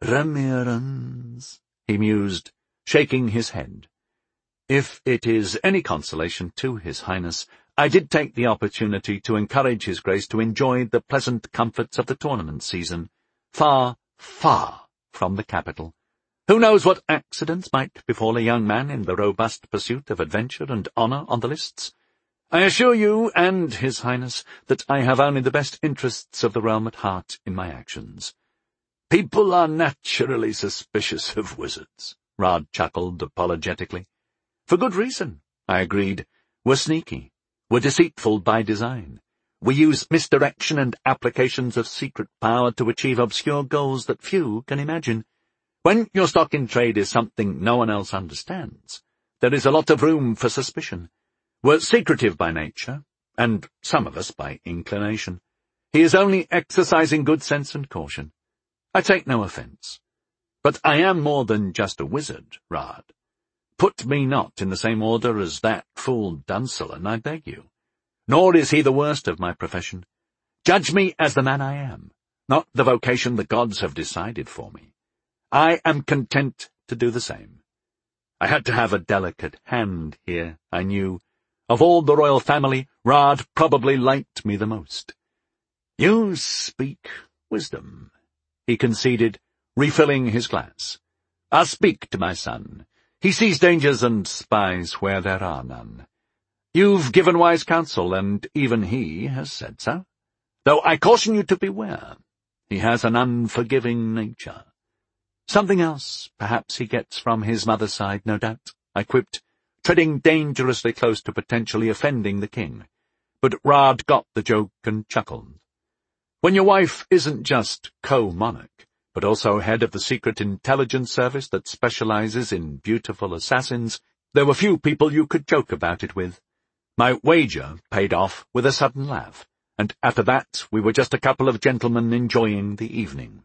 Remirans," he mused, shaking his head. If it is any consolation to His Highness, I did take the opportunity to encourage His Grace to enjoy the pleasant comforts of the tournament season, far, far from the capital. Who knows what accidents might befall a young man in the robust pursuit of adventure and honour on the lists? I assure you and His Highness that I have only the best interests of the realm at heart in my actions." "People are naturally suspicious of wizards," Rard chuckled apologetically. "For good reason," I agreed. "We're sneaky. We're deceitful by design. We use misdirection and applications of secret power to achieve obscure goals that few can imagine. When your stock in trade is something no one else understands, there is a lot of room for suspicion. We're secretive by nature, and some of us by inclination. He is only exercising good sense and caution. I take no offence. But I am more than just a wizard, Rard. Put me not in the same order as that fool Duncelin, I beg you. Nor is he the worst of my profession. Judge me as the man I am, not the vocation the gods have decided for me. I am content to do the same. I had to have a delicate hand here, I knew. Of all the royal family, Rard probably liked me the most. "You speak wisdom," he conceded, refilling his glass. "I'll speak to my son. He sees dangers and spies where there are none. You've given wise counsel, and even he has said so. Though I caution you to beware. He has an unforgiving nature. Something else, perhaps, he gets from his mother's side, no doubt," I quipped, treading dangerously close to potentially offending the king. But Rard got the joke and chuckled. "When your wife isn't just co-monarch, but also head of the secret intelligence service that specializes in beautiful assassins, there were few people you could joke about it with. My wager paid off with a sudden laugh, and after that we were just a couple of gentlemen enjoying the evening.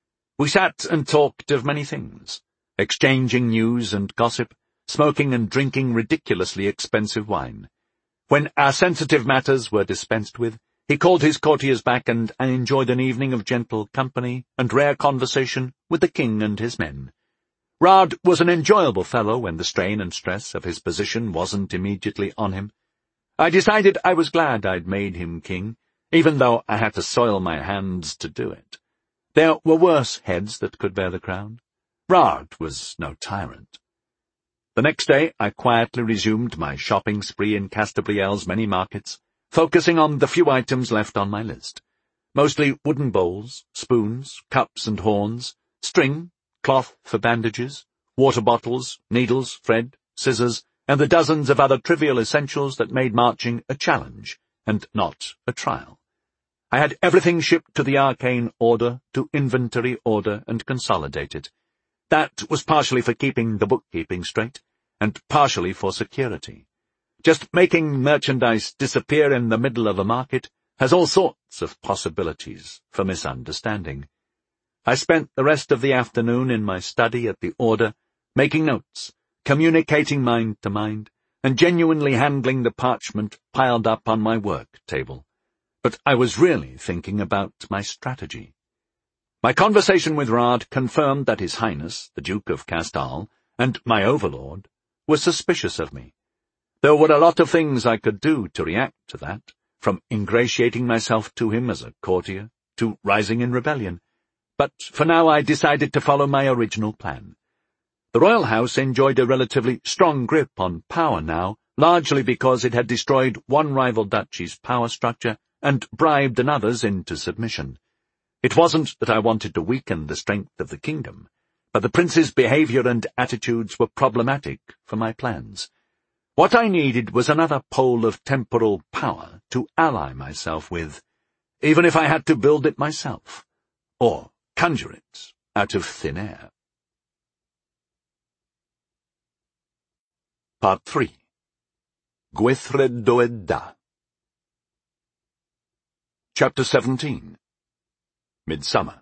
We sat and talked of many things, exchanging news and gossip, smoking and drinking ridiculously expensive wine. When our sensitive matters were dispensed with, he called his courtiers back, and I enjoyed an evening of gentle company and rare conversation with the king and his men. Rard was an enjoyable fellow when the strain and stress of his position wasn't immediately on him. I decided I was glad I'd made him king, even though I had to soil my hands to do it. There were worse heads that could bear the crown. Rard was no tyrant. The next day I quietly resumed my shopping spree in Castabrielle's many markets, focusing on the few items left on my list. Mostly wooden bowls, spoons, cups and horns, string, cloth for bandages, water bottles, needles, thread, scissors, and the dozens of other trivial essentials that made marching a challenge, and not a trial. I had everything shipped to the arcane order, to inventory order, and consolidated. That was partially for keeping the bookkeeping straight, and partially for security. Just making merchandise disappear in the middle of a market has all sorts of possibilities for misunderstanding. I spent the rest of the afternoon in my study at the order, making notes, communicating mind to mind, and genuinely handling the parchment piled up on my work table. But I was really thinking about my strategy. My conversation with Rard confirmed that His Highness, the Duke of Castal, and my overlord, were suspicious of me. There were a lot of things I could do to react to that, from ingratiating myself to him as a courtier to rising in rebellion. But for now I decided to follow my original plan. The royal house enjoyed a relatively strong grip on power now, largely because it had destroyed one rival duchy's power structure and bribed another's into submission. It wasn't that I wanted to weaken the strength of the kingdom, but the prince's behavior and attitudes were problematic for my plans. What I needed was another pole of temporal power to ally myself with, even if I had to build it myself, or conjure it out of thin air. Part 3. Gweithredoedd. Chapter 17. Midsummer.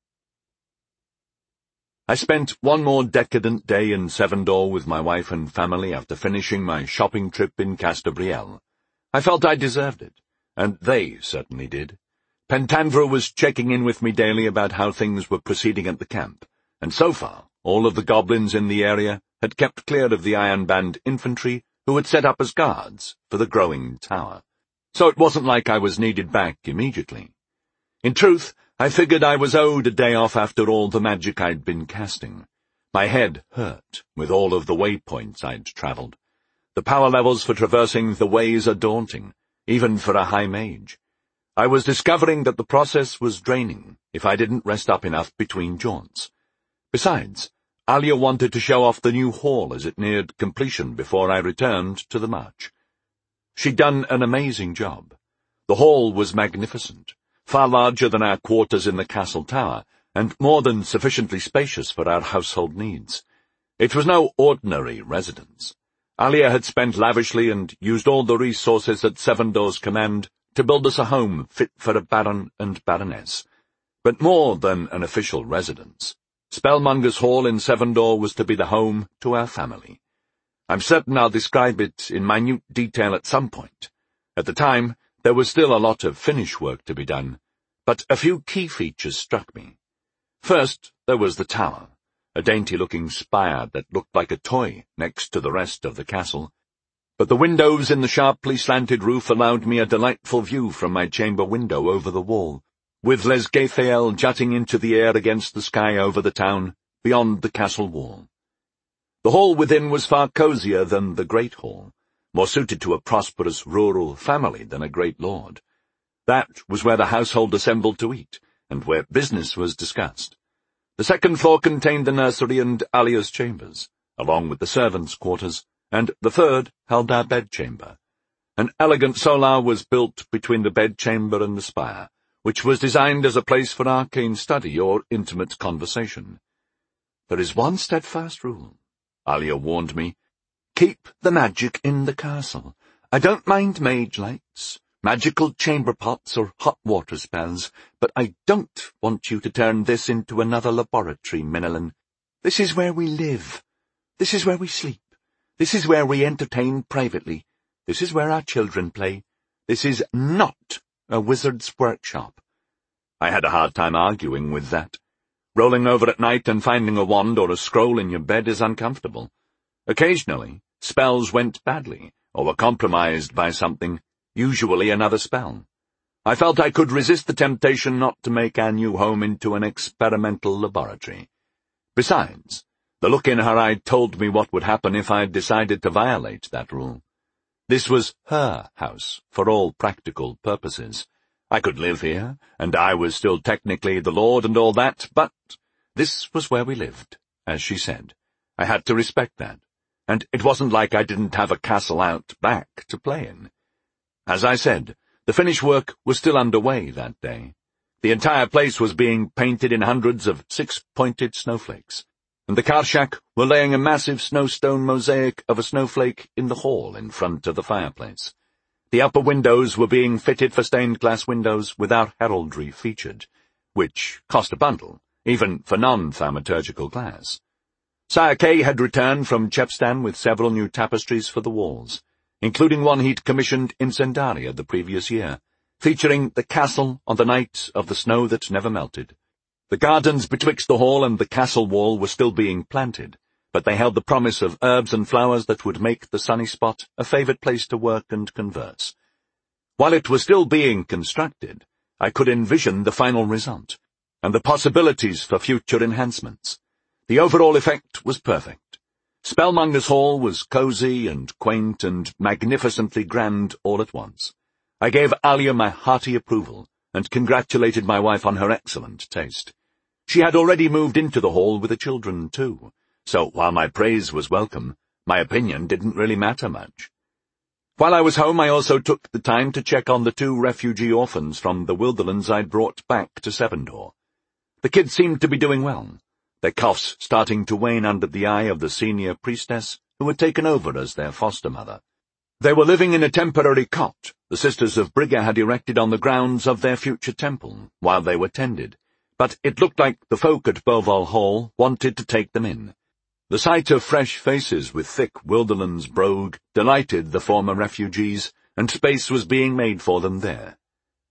I spent one more decadent day in Sevendor with my wife and family after finishing my shopping trip in Castabriel. I felt I deserved it, and they certainly did. Pentandra was checking in with me daily about how things were proceeding at the camp, and so far all of the goblins in the area had kept clear of the Iron Band infantry who had set up as guards for the growing tower. So it wasn't like I was needed back immediately. In truth, I figured I was owed a day off after all the magic I'd been casting. My head hurt with all of the waypoints I'd travelled. The power levels for traversing the ways are daunting, even for a high mage. I was discovering that the process was draining if I didn't rest up enough between jaunts. Besides, Alia wanted to show off the new hall as it neared completion before I returned to the march. She'd done an amazing job. The hall was magnificent, far larger than our quarters in the castle tower, and more than sufficiently spacious for our household needs. It was no ordinary residence. Alia had spent lavishly and used all the resources at Sevendor's command to build us a home fit for a baron and baroness. But more than an official residence, Spellmonger's Hall in Sevendor was to be the home to our family. I'm certain I'll describe it in minute detail at some point. At the time, there was still a lot of finish work to be done, but a few key features struck me. First, there was the tower, a dainty-looking spire that looked like a toy next to the rest of the castle. But the windows in the sharply slanted roof allowed me a delightful view from my chamber window over the wall, with Les Gaethael jutting into the air against the sky over the town, beyond the castle wall. The hall within was far cosier than the Great Hall, more suited to a prosperous rural family than a great lord. That was where the household assembled to eat, and where business was discussed. The second floor contained the nursery and Alia's chambers, along with the servants' quarters, and the third held our bedchamber. An elegant solar was built between the bedchamber and the spire, which was designed as a place for arcane study or intimate conversation. There is one steadfast rule, Alia warned me. Keep the magic in the castle. I don't mind mage lights, magical chamber pots or hot water spells, but I don't want you to turn this into another laboratory, Minelin. This is where we live. This is where we sleep. This is where we entertain privately. This is where our children play. This is not a wizard's workshop. I had a hard time arguing with that. Rolling over at night and finding a wand or a scroll in your bed is uncomfortable. Occasionally, spells went badly, or were compromised by something, usually another spell. I felt I could resist the temptation not to make our new home into an experimental laboratory. Besides, the look in her eye told me what would happen if I decided to violate that rule. This was her house, for all practical purposes. I could live here, and I was still technically the lord and all that, but this was where we lived, as she said. I had to respect that, and it wasn't like I didn't have a castle out back to play in. As I said, the finish work was still underway that day. The entire place was being painted in hundreds of six-pointed snowflakes, and the Karshak were laying a massive snowstone mosaic of a snowflake in the hall in front of the fireplace. The upper windows were being fitted for stained-glass windows without heraldry featured, which cost a bundle, even for non-thaumaturgical glass. Sire Kay had returned from Chepstan with several new tapestries for the walls, including one he'd commissioned in Sendaria the previous year, featuring the castle on the night of the snow that never melted. The gardens betwixt the hall and the castle wall were still being planted, but they held the promise of herbs and flowers that would make the sunny spot a favourite place to work and converse. While it was still being constructed, I could envision the final result, and the possibilities for future enhancements. The overall effect was perfect. Spellmonger's Hall was cosy and quaint and magnificently grand all at once. I gave Alia my hearty approval, and congratulated my wife on her excellent taste. She had already moved into the hall with the children, too. So while my praise was welcome, my opinion didn't really matter much. While I was home, I also took the time to check on the 2 refugee orphans from the Wilderlands I'd brought back to Sevendor. The kids seemed to be doing well, their coughs starting to wane under the eye of the senior priestess who had taken over as their foster mother. They were living in a temporary cot the Sisters of Brigga had erected on the grounds of their future temple, while they were tended, but it looked like the folk at Beauval Hall wanted to take them in. The sight of fresh faces with thick Wilderland's brogue delighted the former refugees, and space was being made for them there.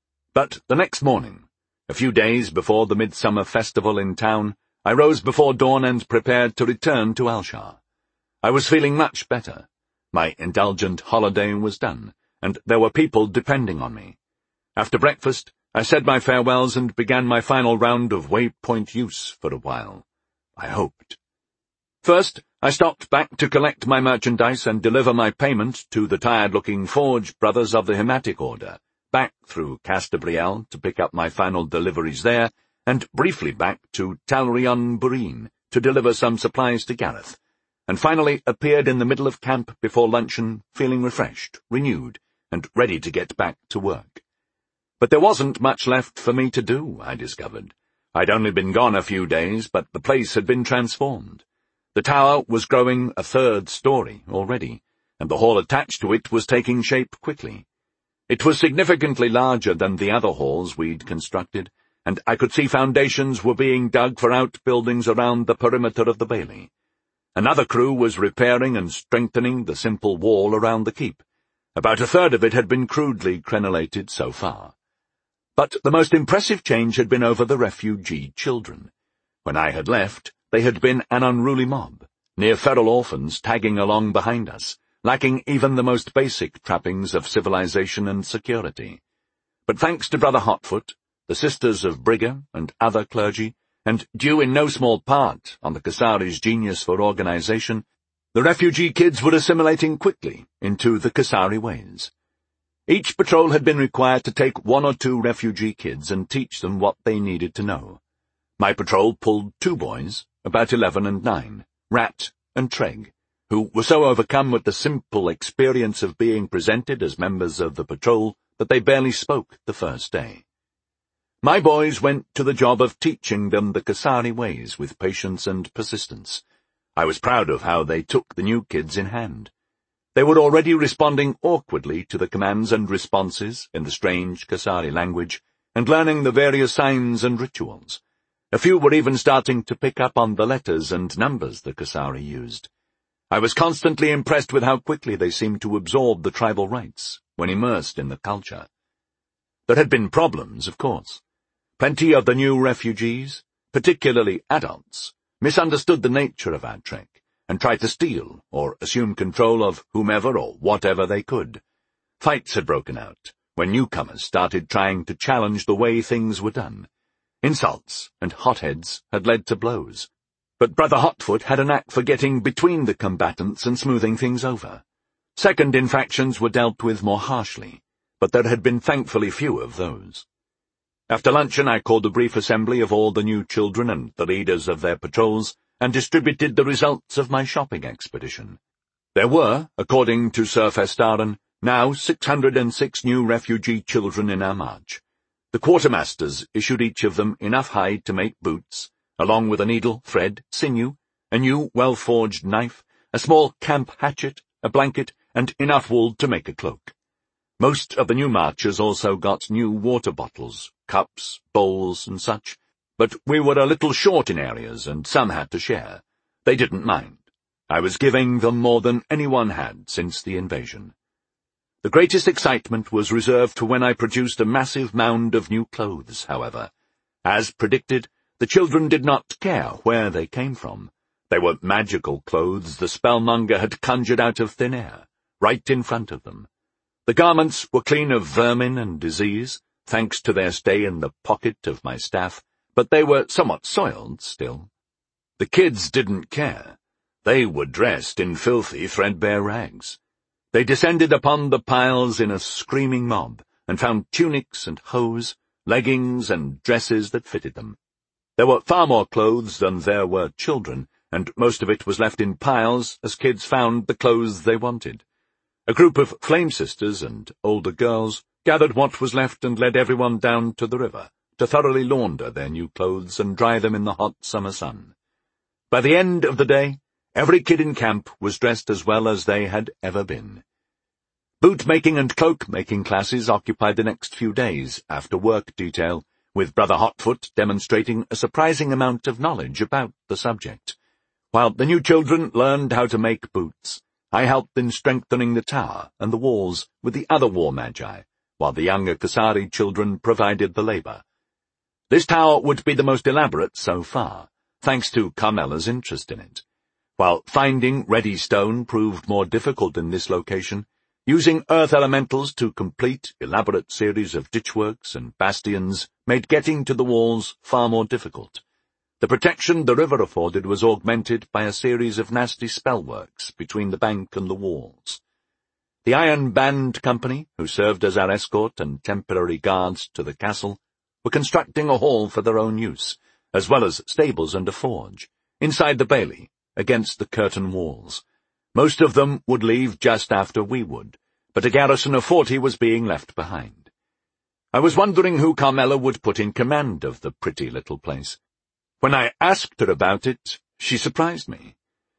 But the next morning, a few days before the midsummer festival in town, I rose before dawn and prepared to return to Alshar. I was feeling much better. My indulgent holiday was done, and there were people depending on me. After breakfast, I said my farewells and began my final round of waypoint use for a while. I hoped. First, I stopped back to collect my merchandise and deliver my payment to the tired-looking Forge brothers of the Hematic Order, back through Castabriel to pick up my final deliveries there, and briefly back to Talrion-Bureen to deliver some supplies to Gareth, and finally appeared in the middle of camp before luncheon, feeling refreshed, renewed, and ready to get back to work. But there wasn't much left for me to do, I discovered. I'd only been gone a few days, but the place had been transformed. The tower was growing a third story already, and the hall attached to it was taking shape quickly. It was significantly larger than the other halls we'd constructed, and I could see foundations were being dug for outbuildings around the perimeter of the bailey. Another crew was repairing and strengthening the simple wall around the keep. About a third of it had been crudely crenellated so far. But the most impressive change had been over the refugee children. When I had left, they had been an unruly mob, near feral orphans tagging along behind us, lacking even the most basic trappings of civilization and security. But thanks to Brother Hotfoot, the Sisters of Brigga, and other clergy, and due in no small part on the Kasari's genius for organization, the refugee kids were assimilating quickly into the Kasari ways. Each patrol had been required to take 1 or 2 refugee kids and teach them what they needed to know. My patrol pulled 2 boys, about 11 and 9, Rat and Treg, who were so overcome with the simple experience of being presented as members of the patrol that they barely spoke the first day. My boys went to the job of teaching them the Kasari ways with patience and persistence. I was proud of how they took the new kids in hand. They were already responding awkwardly to the commands and responses in the strange Kasari language, and learning the various signs and rituals. A few were even starting to pick up on the letters and numbers the Kasari used. I was constantly impressed with how quickly they seemed to absorb the tribal rites when immersed in the culture. There had been problems, of course. Plenty of the new refugees, particularly adults, misunderstood the nature of our trek, and tried to steal or assume control of whomever or whatever they could. Fights had broken out when newcomers started trying to challenge the way things were done. Insults and hotheads had led to blows, but Brother Hotfoot had a knack for getting between the combatants and smoothing things over. Second infractions were dealt with more harshly, but there had been thankfully few of those. After luncheon I called a brief assembly of all the new children and the leaders of their patrols, and distributed the results of my shopping expedition. There were, according to Sir Festaren, now 606 new refugee children in our march. The quartermasters issued each of them enough hide to make boots, along with a needle, thread, sinew, a new well-forged knife, a small camp hatchet, a blanket, and enough wool to make a cloak. Most of the new marchers also got new water bottles, cups, bowls, and such, but we were a little short in areas, and some had to share. They didn't mind. I was giving them more than anyone had since the invasion. The greatest excitement was reserved for when I produced a massive mound of new clothes, however. As predicted, the children did not care where they came from. They were magical clothes the spellmonger had conjured out of thin air, right in front of them. The garments were clean of vermin and disease, thanks to their stay in the pocket of my staff, but they were somewhat soiled still. The kids didn't care. They were dressed in filthy, threadbare rags. They descended upon the piles in a screaming mob, and found tunics and hose, leggings and dresses that fitted them. There were far more clothes than there were children, and most of it was left in piles as kids found the clothes they wanted. A group of flame sisters and older girls gathered what was left and led everyone down to the river to thoroughly launder their new clothes and dry them in the hot summer sun. By the end of the day, every kid in camp was dressed as well as they had ever been. Boot-making and cloak-making classes occupied the next few days after work detail, with Brother Hotfoot demonstrating a surprising amount of knowledge about the subject. While the new children learned how to make boots, I helped in strengthening the tower and the walls with the other war magi, while the younger Kasari children provided the labor. This tower would be the most elaborate so far, thanks to Carmela's interest in it. While finding ready stone proved more difficult in this location, using earth elementals to complete elaborate series of ditchworks and bastions made getting to the walls far more difficult. The protection the river afforded was augmented by a series of nasty spellworks between the bank and the walls. The Iron Band Company, who served as our escort and temporary guards to the castle, were constructing a hall for their own use, as well as stables and a forge, inside the bailey, against the curtain walls. Most of them would leave just after we would, but a garrison of 40 was being left behind. I was wondering who Carmela would put in command of the pretty little place. When I asked her about it, she surprised me.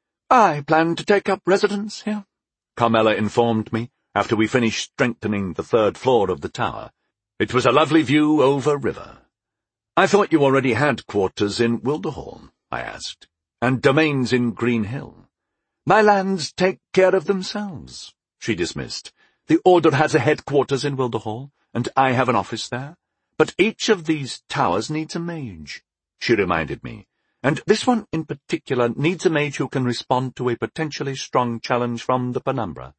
"I plan to take up residence here," Carmela informed me after we finished strengthening the 3rd floor of the tower. It was a lovely view over river. "I thought you already had quarters in Wilderhall," I asked, "and domains in Green Hill." "My lands take care of themselves," she dismissed. "The Order has a headquarters in Wilderhall, and I have an office there. But each of these towers needs a mage," she reminded me, "and this one in particular needs a mage who can respond to a potentially strong challenge from the penumbra.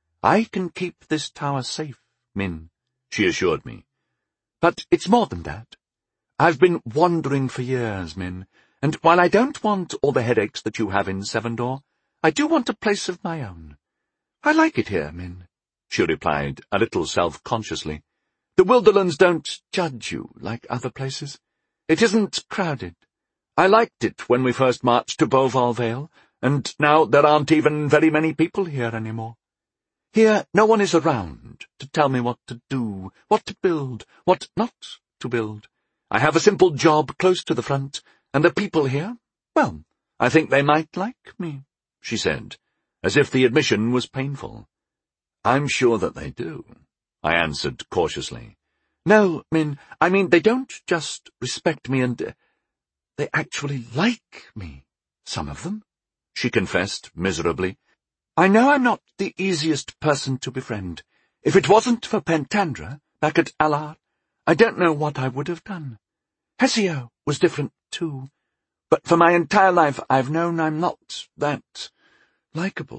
I can keep this tower safe, Min," she assured me. "But it's more than that. I've been wandering for years, Min, and while I don't want all the headaches that you have in Sevendor, I do want a place of my own. I like it here, Min," she replied, a little self-consciously. "The Wilderlands don't judge you like other places. It isn't crowded. I liked it when we first marched to Beauval Vale, and now there aren't even very many people here anymore. Here no one is around to tell me what to do, what to build, what not to build. I have a simple job close to the front, and the people here, well, I think they might like me," she said, as if the admission was painful. "I'm sure that they do," I answered cautiously. "No, Min, I mean they don't just respect me and, they actually like me, some of them," she confessed miserably. "I know I'm not the easiest person to befriend. If it wasn't for Pentandra, back at Alar, I don't know what I would have done. Hesio was different, too. But for my entire life I've known I'm not that likeable."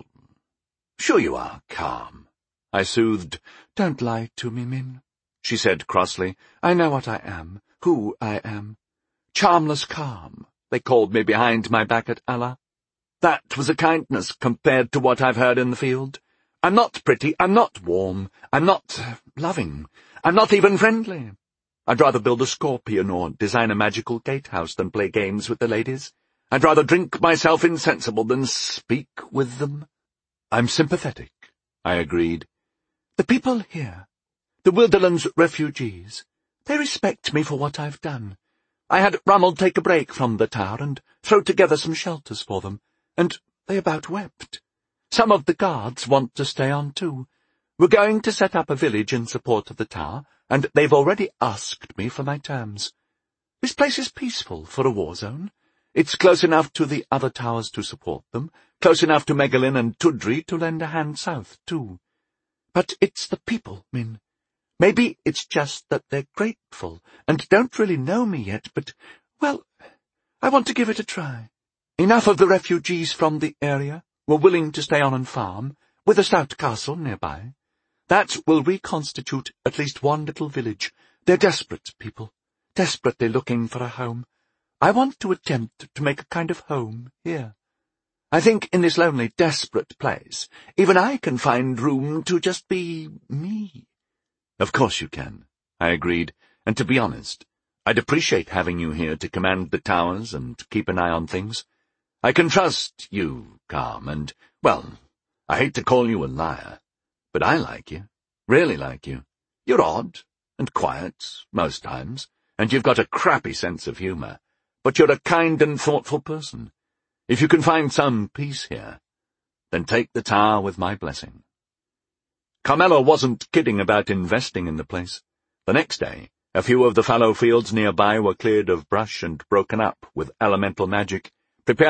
"Sure you are, calm," I soothed. "Don't lie to me, Min," she said crossly. "I know what I am, who I am. Charmless calm, they called me behind my back at Alar. That was a kindness compared to what I've heard in the field. I'm not pretty, I'm not warm, I'm not loving, I'm not even friendly. I'd rather build a scorpion or design a magical gatehouse than play games with the ladies. I'd rather drink myself insensible than speak with them." "I'm sympathetic," I agreed. "The people here, the Wilderlands refugees, they respect me for what I've done. I had Rummel take a break from the tower and throw together some shelters for them, and they about wept. Some of the guards want to stay on too. We're going to set up a village in support of the tower, and they've already asked me for my terms. This place is peaceful for a war zone. It's close enough to the other towers to support them, close enough to Megalin and Tudri to lend a hand south, too. But it's the people, Min. Maybe it's just that they're grateful and don't really know me yet, but, well, I want to give it a try. Enough of the refugees from the area were willing to stay on and farm, with a stout castle nearby. That will reconstitute at least one little village. They're desperate people, desperately looking for a home. I want to attempt to make a kind of home here. I think in this lonely, desperate place, even I can find room to just be me." "Of course you can," I agreed, "and to be honest, I'd appreciate having you here to command the towers and keep an eye on things. I can trust you, Calm, and, well, I hate to call you a liar, but I like you, really like you. You're odd and quiet, most times, and you've got a crappy sense of humor, but you're a kind and thoughtful person. If you can find some peace here, then take the tower with my blessing." Carmelo wasn't kidding about investing in the place. The next day, a few of the fallow fields nearby were cleared of brush and broken up with elemental magic, preparing